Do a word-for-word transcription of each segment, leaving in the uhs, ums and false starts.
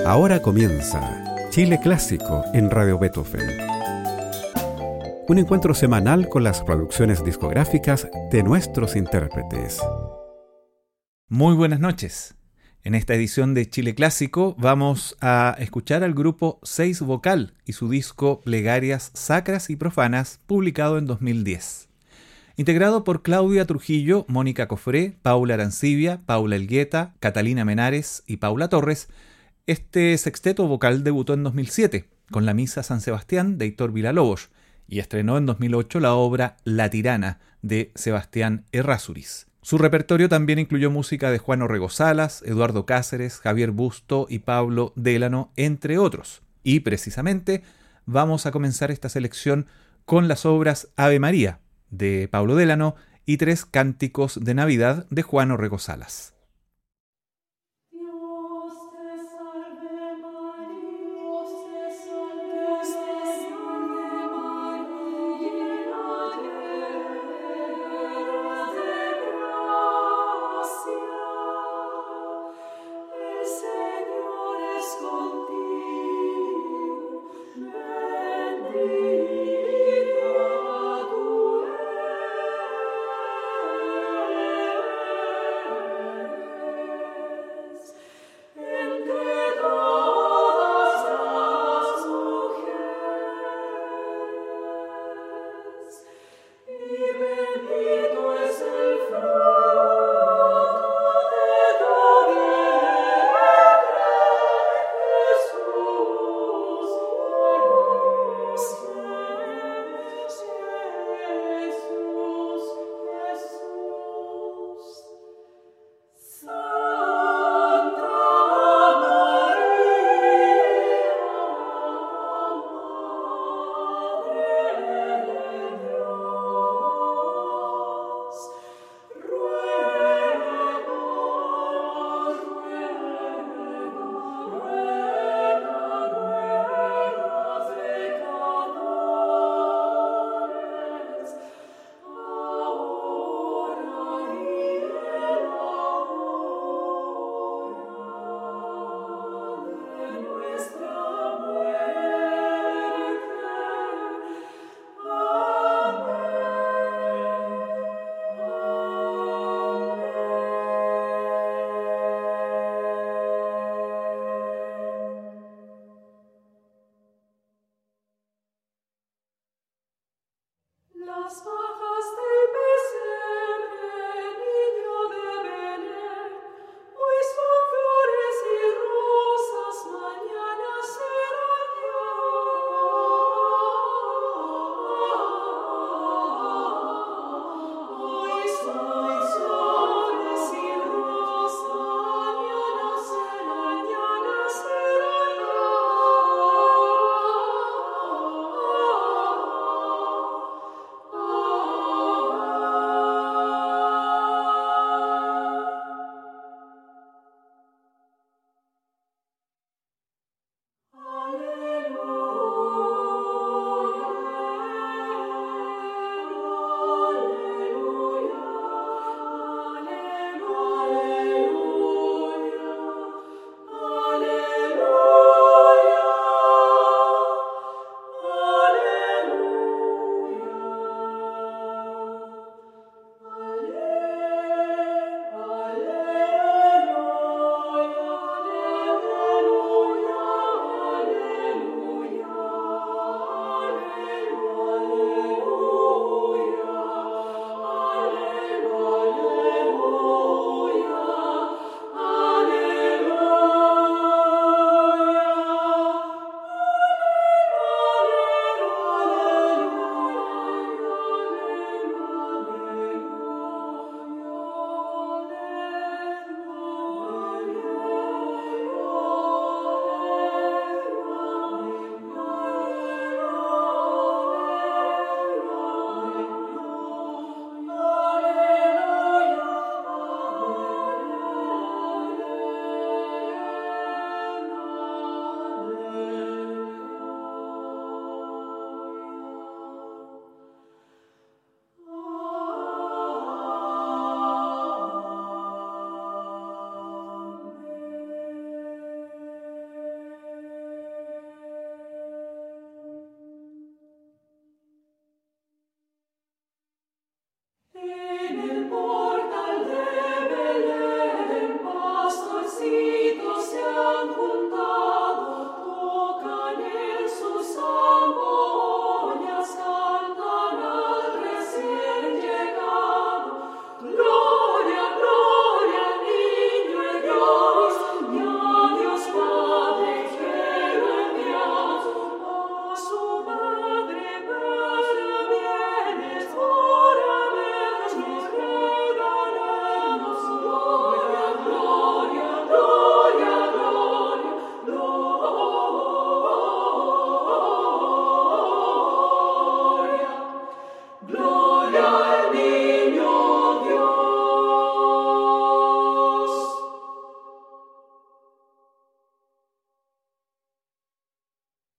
Ahora comienza Chile Clásico en Radio Beethoven. Un encuentro semanal con las producciones discográficas de nuestros intérpretes. Muy buenas noches. En esta edición de Chile Clásico vamos a escuchar al grupo Seis Vocal y su disco Plegarias Sacras y Profanas, publicado en dos mil diez. Integrado por Claudia Trujillo, Mónica Cofré, Paula Arancibia, Paula Elgueta, Catalina Menares y Paula Torres, este sexteto vocal debutó en dos mil siete con la Misa San Sebastián de Heitor Villa-Lobos y estrenó en dos mil ocho la obra La Tirana de Sebastián Errázuriz. Su repertorio también incluyó música de Juan Orrego Salas, Eduardo Cáceres, Javier Busto y Pablo Délano, entre otros. Y precisamente vamos a comenzar esta selección con las obras Ave María de Pablo Délano y Tres Cánticos de Navidad de Juan Orrego Salas. Thank you.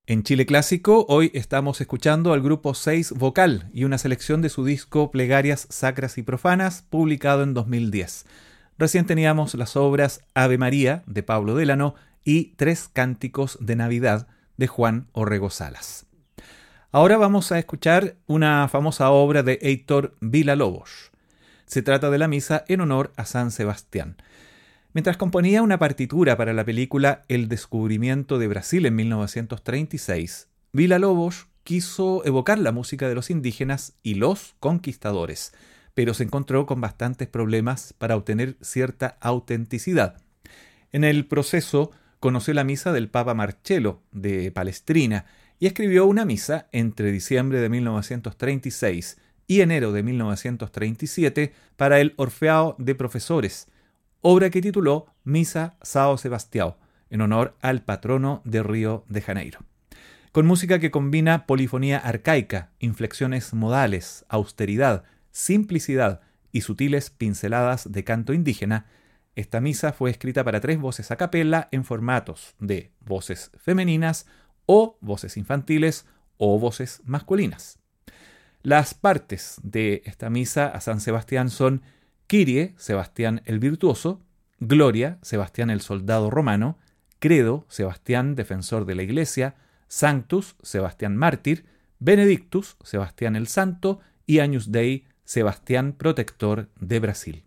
En Chile Clásico, hoy estamos escuchando al grupo seis Vocal y una selección de su disco Plegarias Sacras y Profanas, publicado en dos mil diez. Recién teníamos las obras Ave María, de Pablo Delano, y Tres Cánticos de Navidad, de Juan Orrego Salas. Ahora vamos a escuchar una famosa obra de Heitor Villa-Lobos. Se trata de la misa en honor a San Sebastián. Mientras componía una partitura para la película El descubrimiento de Brasil en mil novecientos treinta y seis, Villa-Lobos quiso evocar la música de los indígenas y los conquistadores, pero se encontró con bastantes problemas para obtener cierta autenticidad. En el proceso conoció la misa del Papa Marcello de Palestrina y escribió una misa entre diciembre de mil novecientos treinta y seis y enero de mil novecientos treinta y siete para el Orfeao de Profesores, obra que tituló Misa São Sebastião, en honor al patrono de Río de Janeiro. Con música que combina polifonía arcaica, inflexiones modales, austeridad, simplicidad y sutiles pinceladas de canto indígena, esta misa fue escrita para tres voces a capella en formatos de voces femeninas o voces infantiles o voces masculinas. Las partes de esta misa a San Sebastián son Kyrie, Sebastián el Virtuoso; Gloria, Sebastián el Soldado Romano; Credo, Sebastián Defensor de la Iglesia; Sanctus, Sebastián Mártir; Benedictus, Sebastián el Santo; y Agnus Dei, Sebastián Protector de Brasil.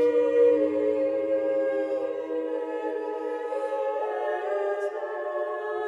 Oh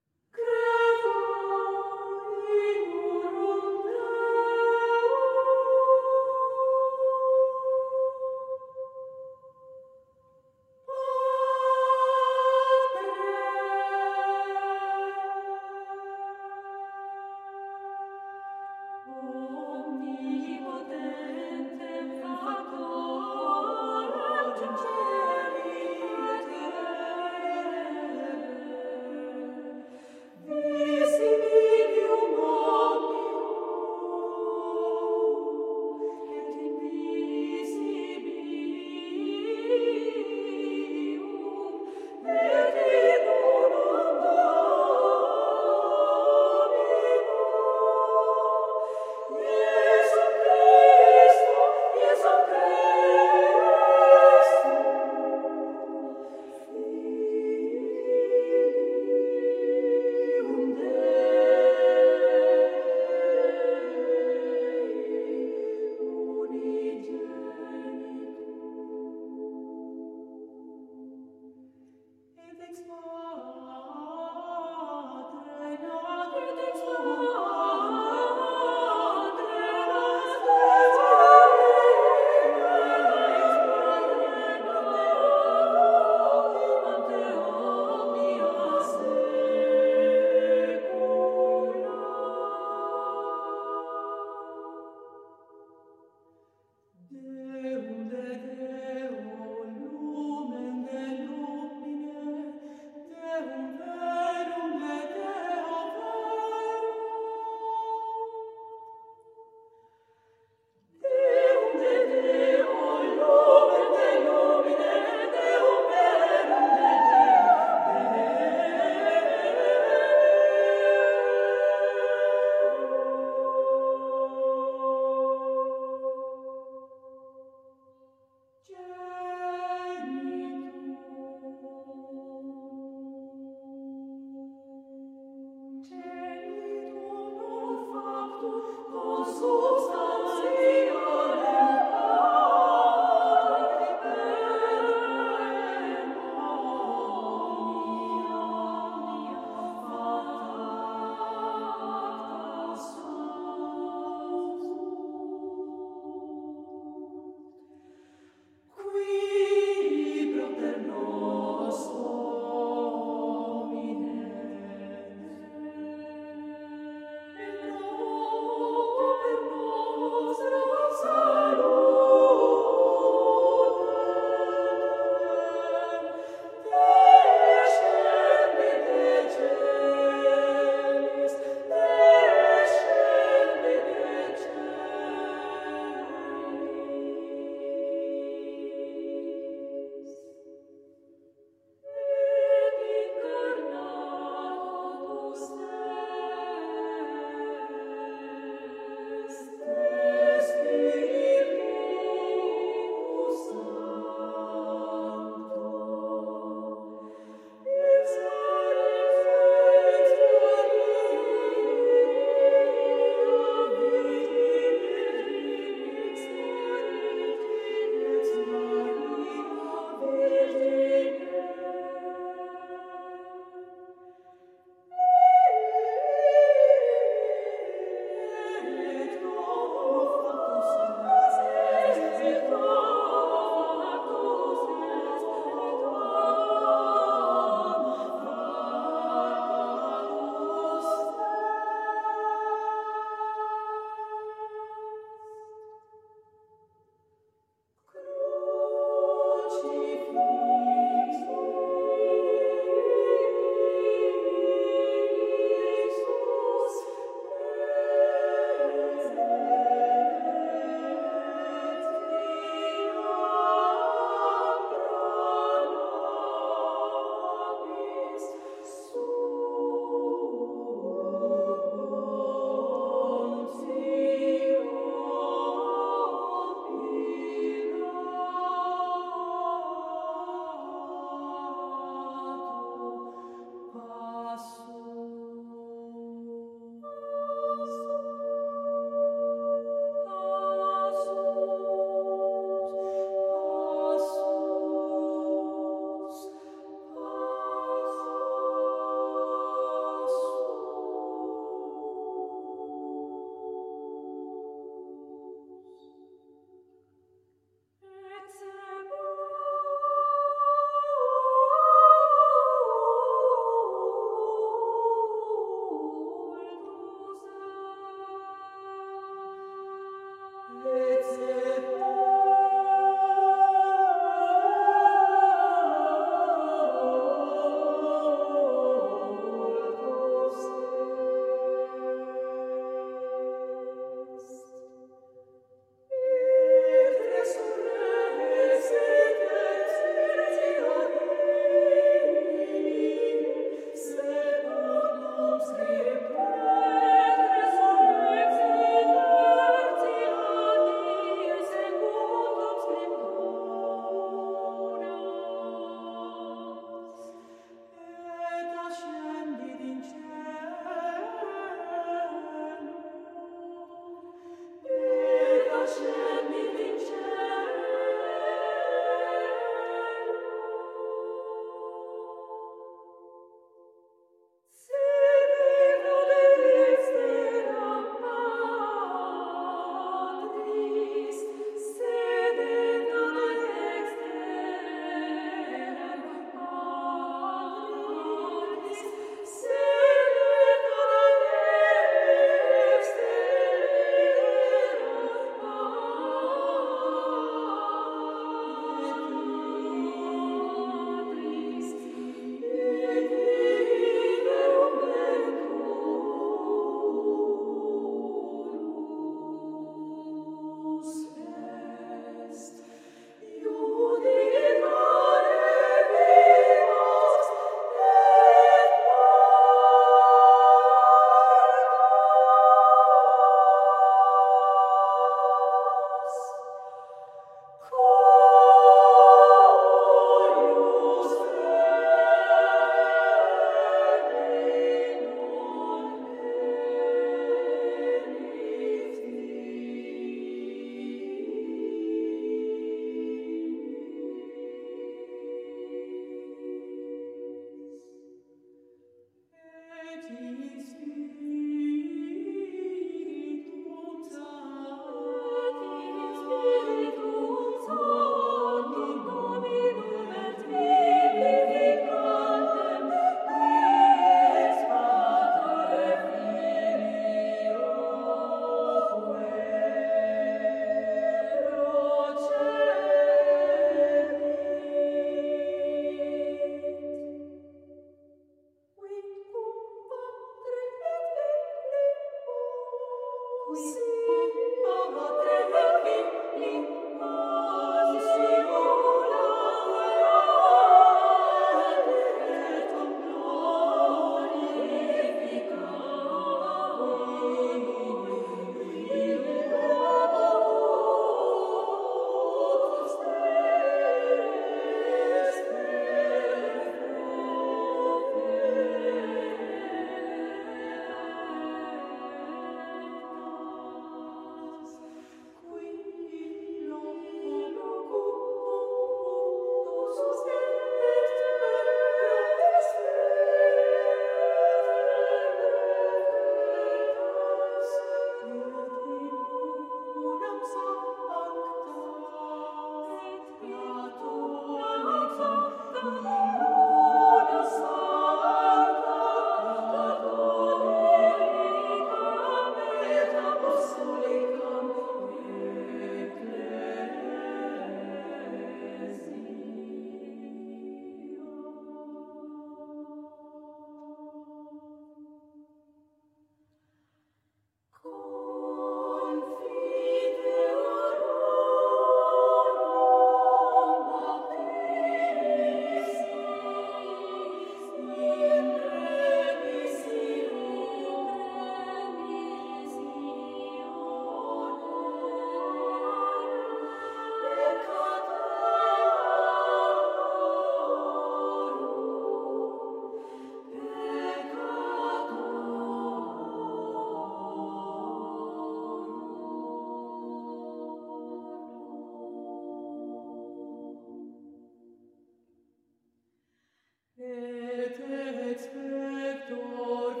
Et expector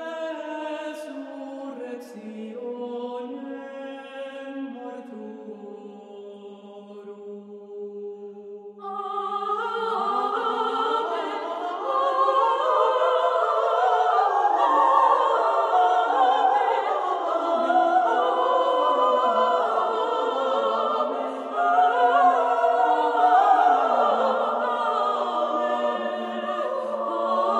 resurrectionem mortuorum. Amen.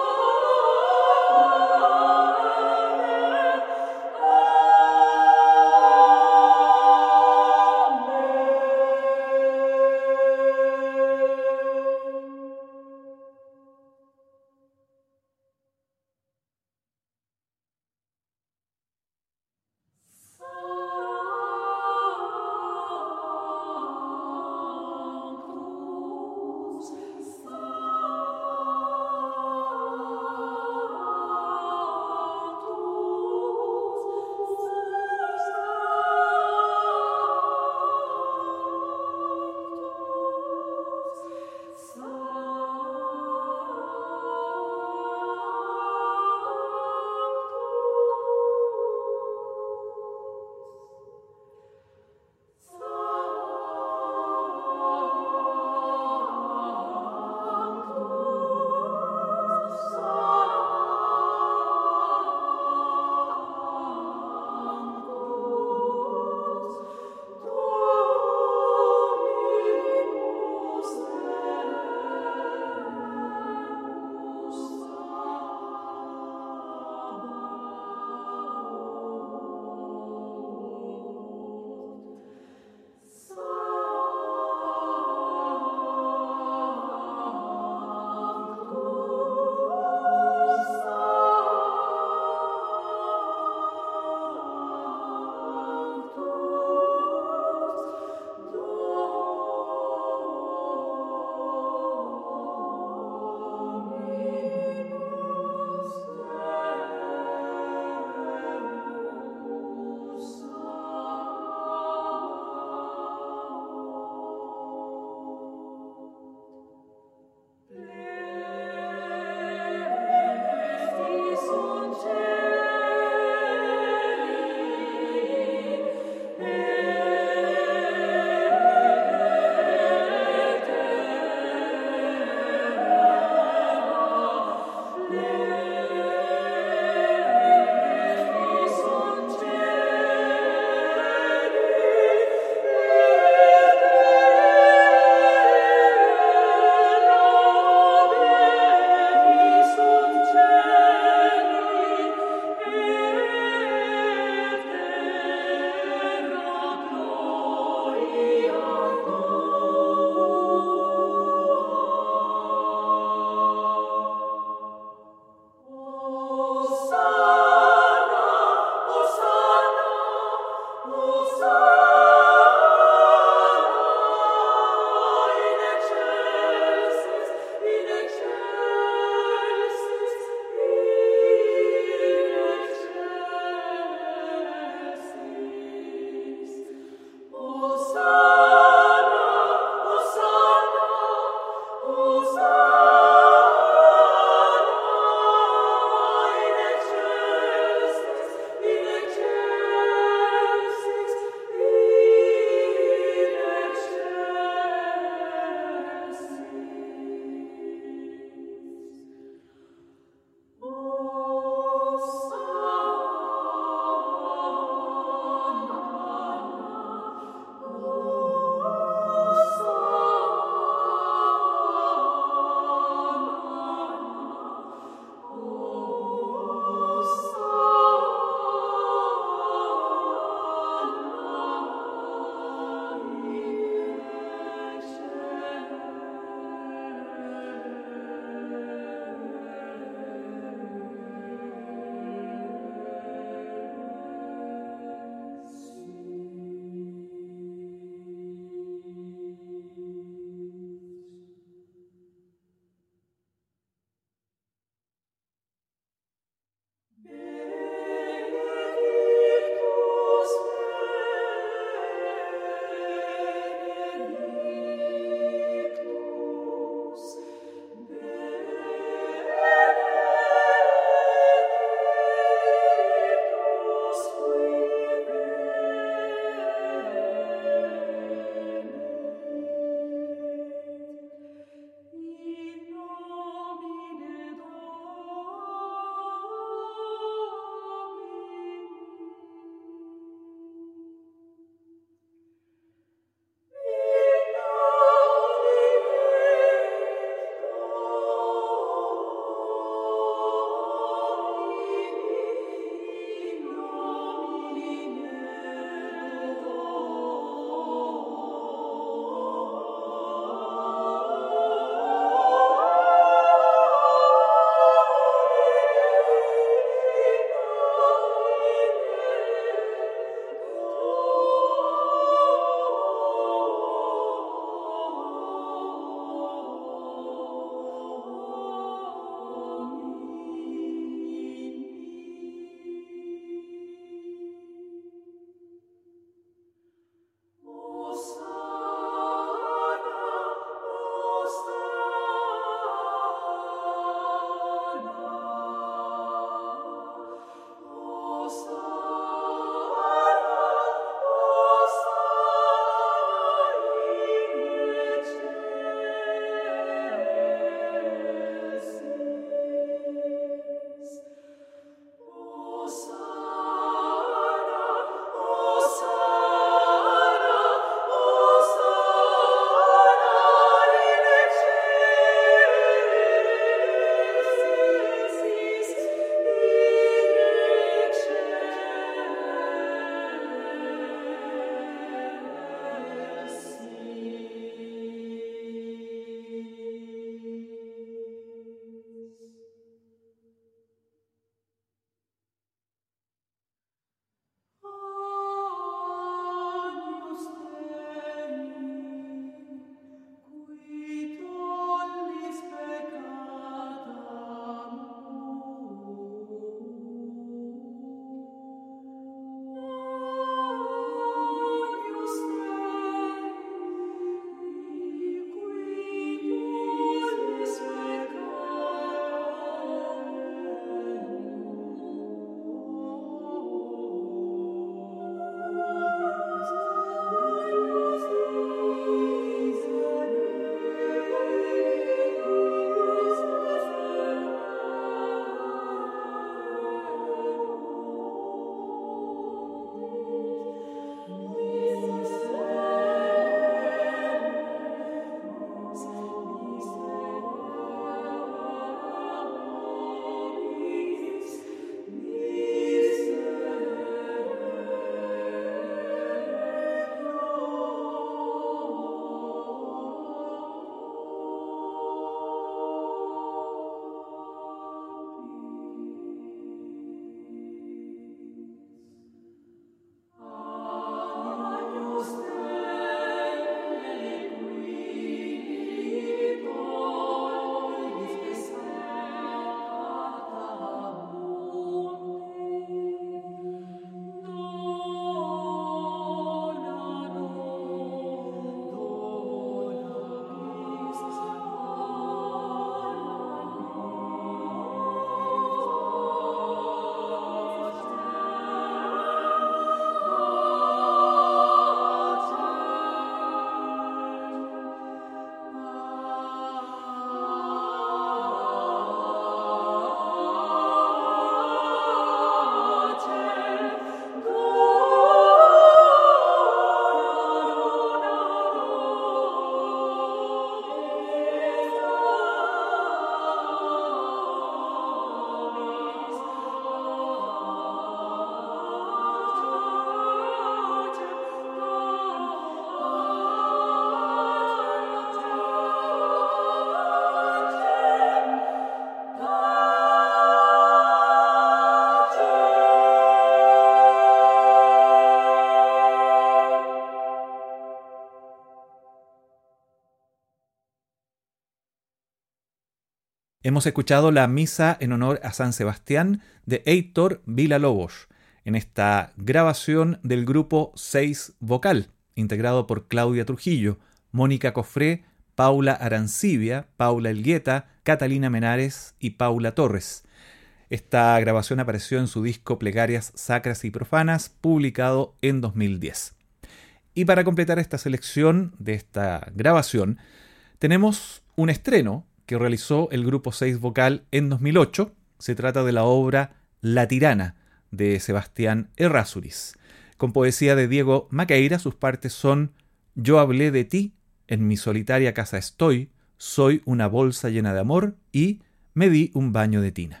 Hemos escuchado la misa en honor a San Sebastián de Heitor Villa-Lobos, en esta grabación del grupo seis Vocal, integrado por Claudia Trujillo, Mónica Cofré, Paula Arancibia, Paula Elgueta, Catalina Menares y Paula Torres. Esta grabación apareció en su disco Plegarias Sacras y Profanas, publicado en dos mil diez. Y para completar esta selección de esta grabación, tenemos un estreno que realizó el grupo seis Vocal en dos mil ocho. Se trata de la obra La Tirana, de Sebastián Errázuriz. Con poesía de Diego Maqueira, sus partes son Yo hablé de ti, En mi solitaria casa estoy, Soy una bolsa llena de amor y Me di un baño de tina.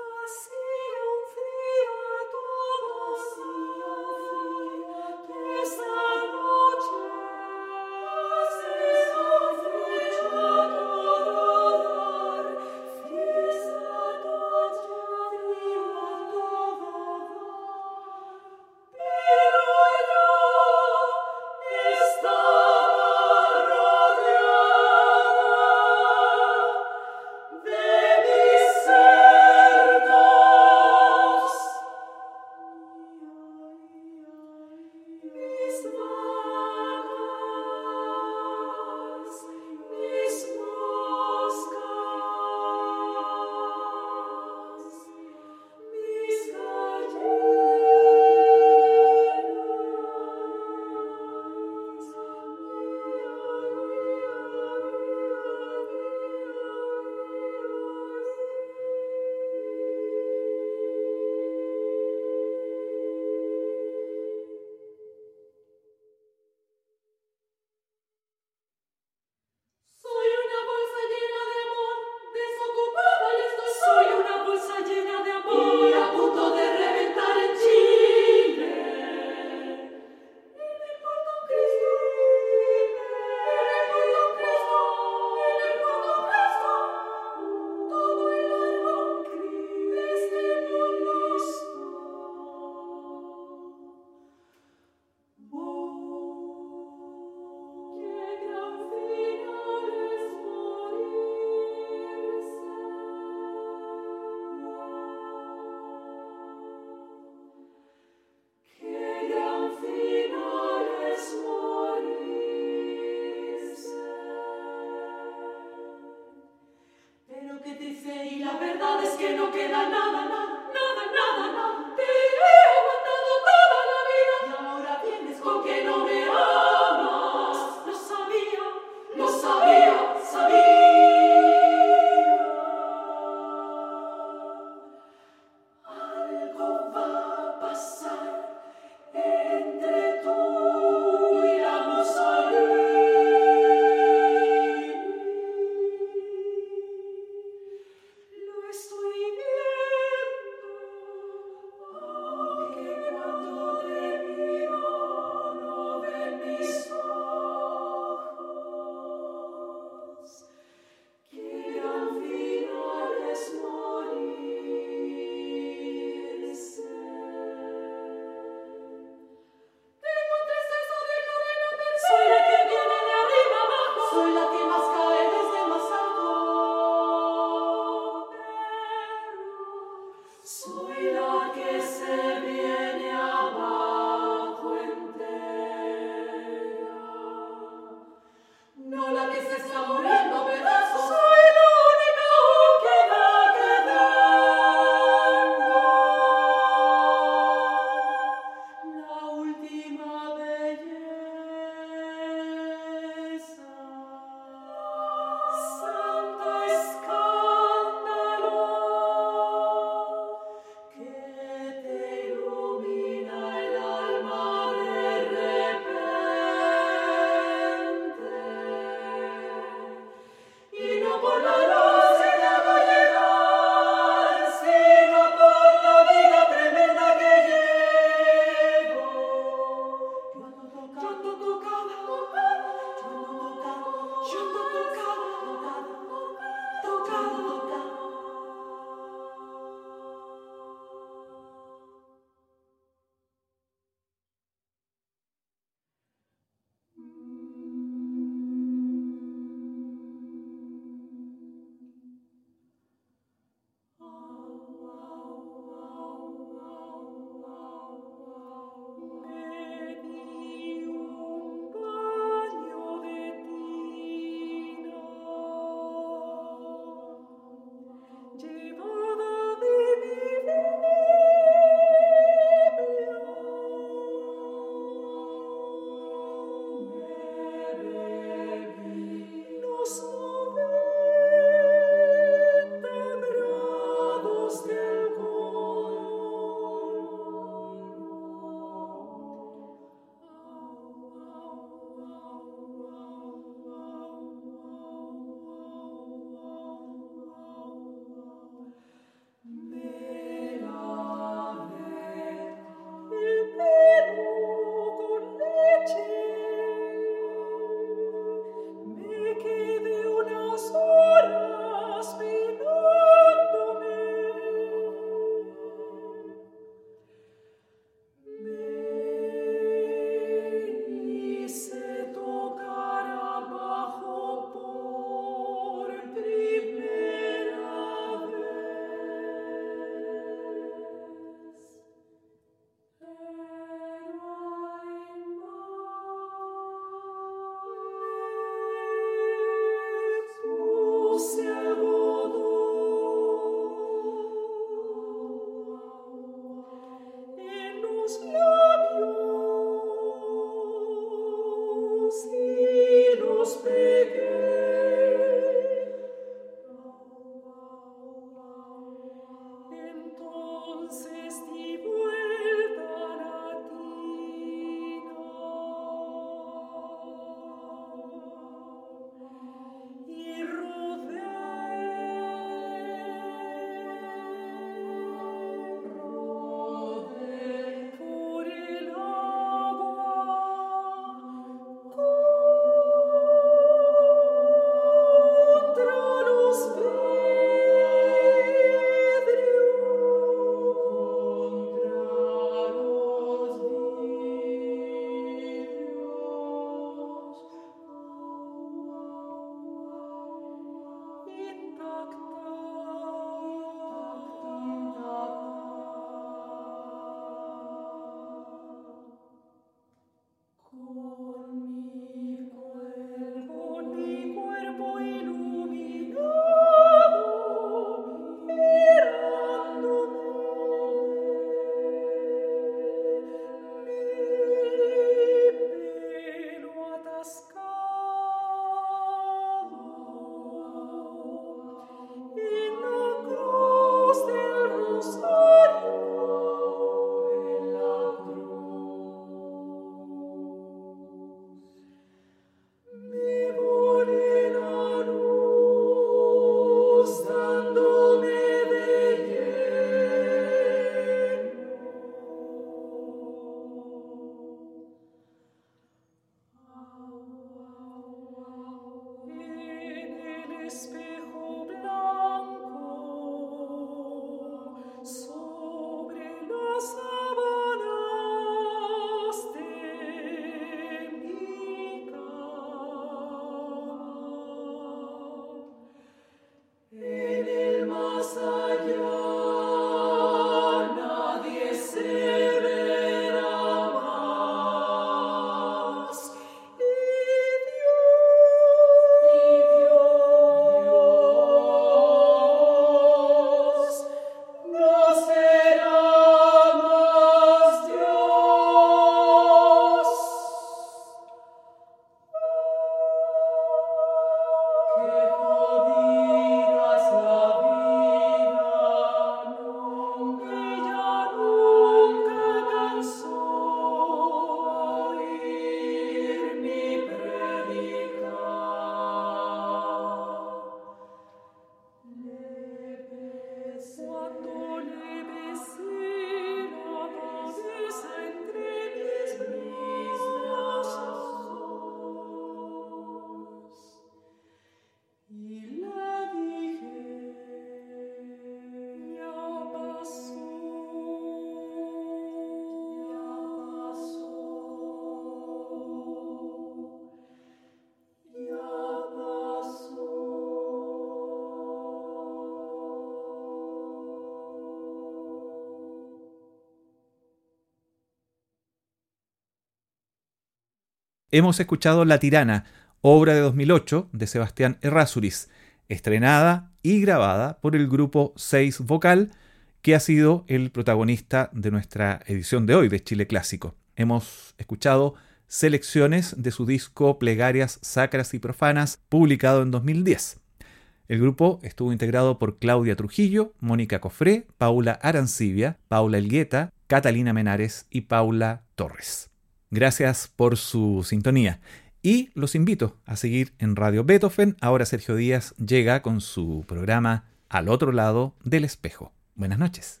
Hemos escuchado La Tirana, obra de dos mil ocho de Sebastián Errázuriz, estrenada y grabada por el grupo seis Vocal, que ha sido el protagonista de nuestra edición de hoy de Chile Clásico. Hemos escuchado selecciones de su disco Plegarias Sacras y Profanas, publicado en dos mil diez. El grupo estuvo integrado por Claudia Trujillo, Mónica Cofré, Paula Arancibia, Paula Elgueta, Catalina Menares y Paula Torres. Gracias por su sintonía y los invito a seguir en Radio Beethoven. Ahora Sergio Díaz llega con su programa Al otro lado del espejo. Buenas noches.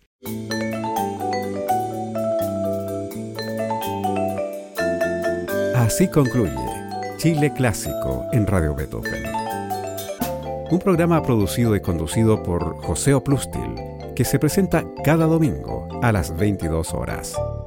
Así concluye Chile Clásico en Radio Beethoven. Un programa producido y conducido por José Oplustil, que se presenta cada domingo a las veintidós horas.